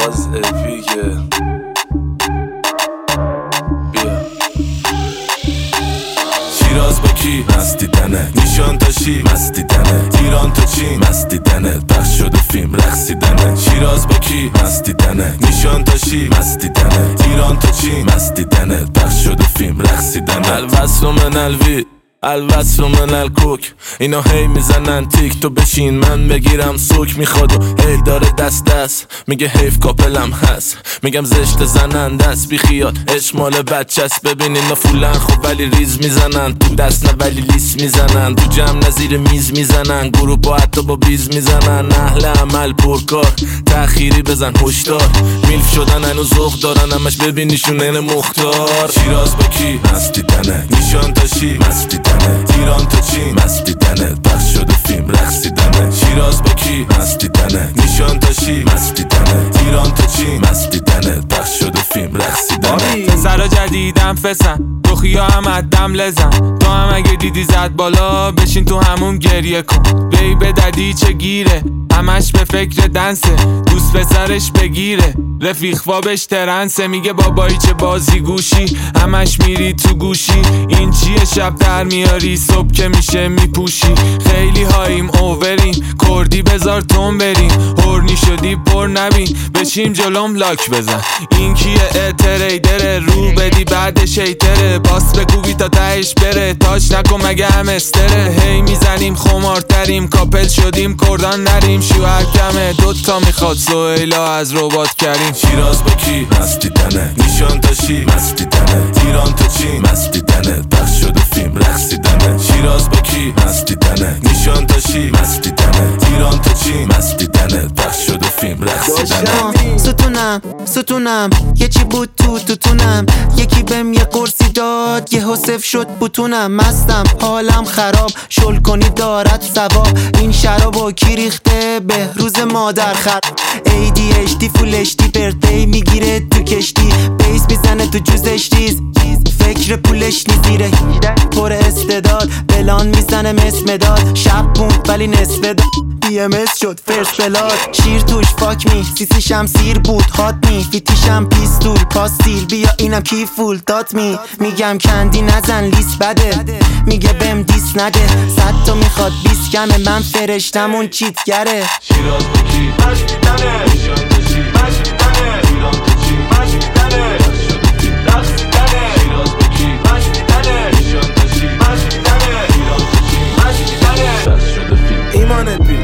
باز اپیکه. بیا شیراز با کی؟ مستی دنه نیشان تاشی مستی دنه ایران تو چی؟ مستی دنه پخش شده فیلم رقصیدنه. شیراز با کی؟ مستی دنه نیشان تاشی مستی دنه ایران تو چی؟ مستی دنه پخش شده فیلم رقصیدنه. الوصل من الوی الوصل من الکوک اینا هی میزنن تیک تو بشین من بگیرم سوک میخواد و هی داره دست میگه حیف کاپلم هست میگم زشت زننده است بی خیال اشمال بچه است. ببین اینا فولن خب ولی ریز میزنن تو دست نه ولی لیس میزنن تو جمع نظیر میز میزنن گروه با حتی با بیز میزنن. اهل عمل پرکار تأخیری بزن هشدار میلف شدن هنو ذوق دارن همش ببینیشون این مختار. شیراز با کی؟ مستی دنه نیشان تاشی مستی دنه ایران تو چی؟ مستی دنه پخش شده فیلم رقصیدنه. شیراز با کی؟ مستی دنه نیشان تاشی مستی دنه ایران تو چی؟ مستی دنه پخش شده فیلم رقصیدنه. پسرا جدیدم فسن دخیا هم ادم لزن تو هم اگه دیدی زد بالا بشین تو همون گریه کن. بی به ددی چه گیره همش به فکر دنسه دوست پسرش بگیره رفیق وابش ترنسه میگه بابایی چه بازی گوشی همش میری تو گوشی این چیه شب در میاری صبح که میشه میپوشی. خیلی هاییم اووریم کردی بزار تون بریم هورنی شدی پر نبین بشیم جلوم لاک بزن. این کیه تریدره رو بدی بعد شیتره باس بگو بی تا تهش بره تاچ نکن مگه هم استره. هی میزنیم خمارتریم کاپل شدیم کردان نریم شوهر کمه دوتا میخواد سویلا از ربات کریم. شیراز با کی؟ مستی دنه نیشان تاشی مستی دنه ایران تو چی؟ مستی دنه پخش شده فیلم رقصیدنه. شیراز با کی؟ مستی دنه نیشان تاشی مستی دنه ایران تو چی؟ مستی دنه پخش شده فیلم رقصیدنه. ستونم یه چی بود توتونم یکی بهم یه قرصی داد یه حسف شد بوتونم مستم حالم خراب شل کنی دارد ثواب این شرابو کی ریخته به روز مادر خر ADHD فول HD برده میگیره تو کشتی بیس میزنه تو جوزش ریز فکر پولش نیزیره پر استعداد بلان میزنه مداد شب موند ولی نصف داد BMS شد فرست بلاد شیر توش فاک می سیسیشم سیر بود هات می فیتیشم پیستول پاستیل بیا اینم کی فول دات می میگم کندی نزن لیست بده میگه بهم دیس نده 100 تا میخواد 20 کمه من فرشتمون چیتگره. شیراز با کی؟ مستی دنه نیشان تاشی مستی دنه ایران تو چی؟ مستی دنه پخش شده فیلم رقصیدنه. شیراز با کی؟ مستی دنه نیشان تاشی مستی دنه ایران تو چی؟ مستی دنه پخش شده فیلم ایمان بی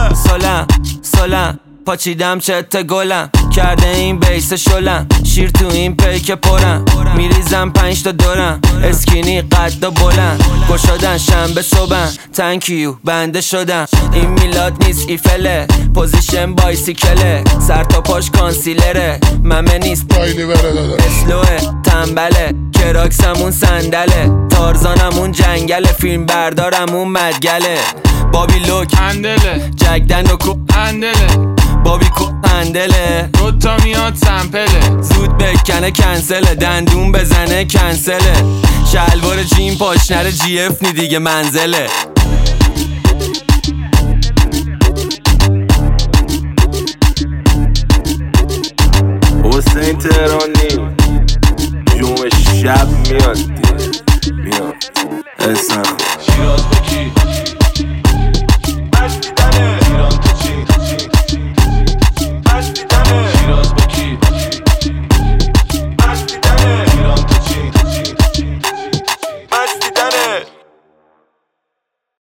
سلام پاچیدم چت گلم کرده این بیس شلم شیر تو این پیک پرم میریزم 5 تا دورم اسکینی قد و بلند گشادن شنبه صبحم تنکیو بنده شدم این میلاد نیست ایفله پوزیشن بایسیکله سر تا پاش کانسیلره ممه نیست پایینی بره داده اسلوه تنبله کراکسمون صندله تارزانمون جنگله فیلم بردارمون مدگله بابی لوک هندله جگدن و کو هندله بابی کو هندله دوتا میاد سمپله زود بکنه کنسله دندون بزنه کنسله شلوار جین پاش نره جی اف نی دیگه منزله. حسین تهرانی جوم شب میاد میاد اسنخ. شیراز با کی؟